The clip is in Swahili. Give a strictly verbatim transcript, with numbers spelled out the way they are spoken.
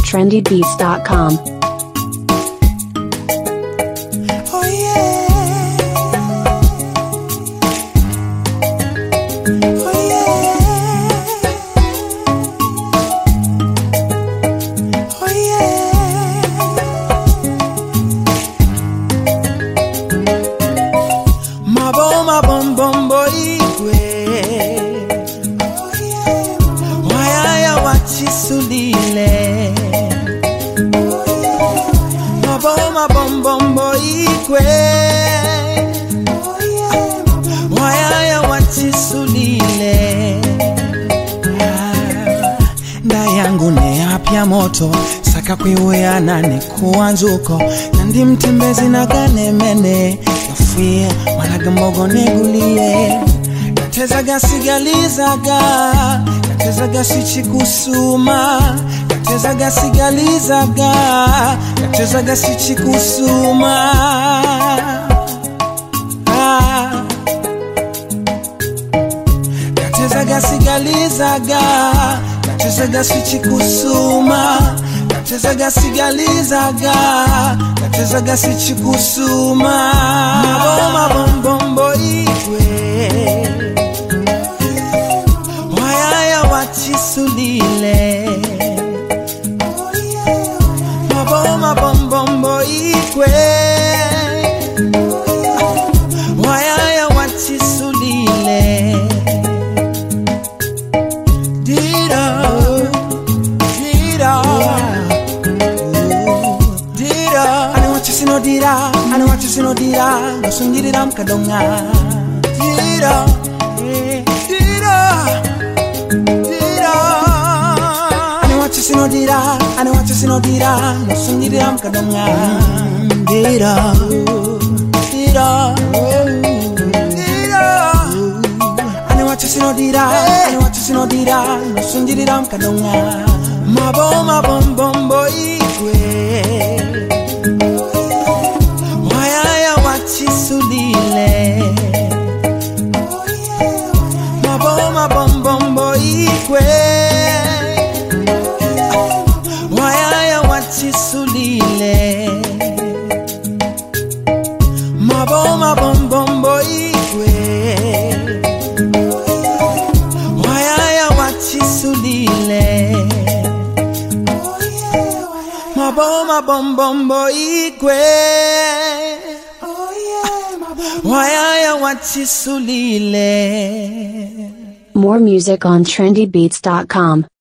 trendy beats dot com. Oh yeah. Oh yeah. Oh yeah. Mabo mabom bom boy kwe. Oh yeah. Waya wachisulile. Oh yeah. Mabo mabom bom boy kwe. Oh yeah. Waya wachisulile. Ah, nda yangu ne apya moto saka kwiwe nane kuanzuko nandi mtembezi na ganemene yafie wanagambogo negulie yatezaga sigalizaga yatezaga sichikusuma yatezaga sigalizaga yatezaga sichikusuma ah. Yatezaga sigalizaga yatezaga sichikusuma yatezaga sigalizaga yatezaga sichikusuma mabo mabombombo ikwe wayaya wachisulile mabo mabombombo ikwe wayaya wachisulile no dira, I know what you see no dira, no sungiri ram kadonga. Dira, dira, dira. I know what you see no dira, I know what you see no dira, no sungiri ram kadonga. Dira, dira, dira. I know what you see no dira, I know what you see no dira, no sungiri ram kadonga. Mabo mabom bom boy kwe. Chisulile oh yeah mabo mabombombo ikwe wayaya wachisulile mabo mabombombo ikwe wayaya wachisulile mabo mabombombo ikwe wayaya wachisulile. More music on trendy beats dot com.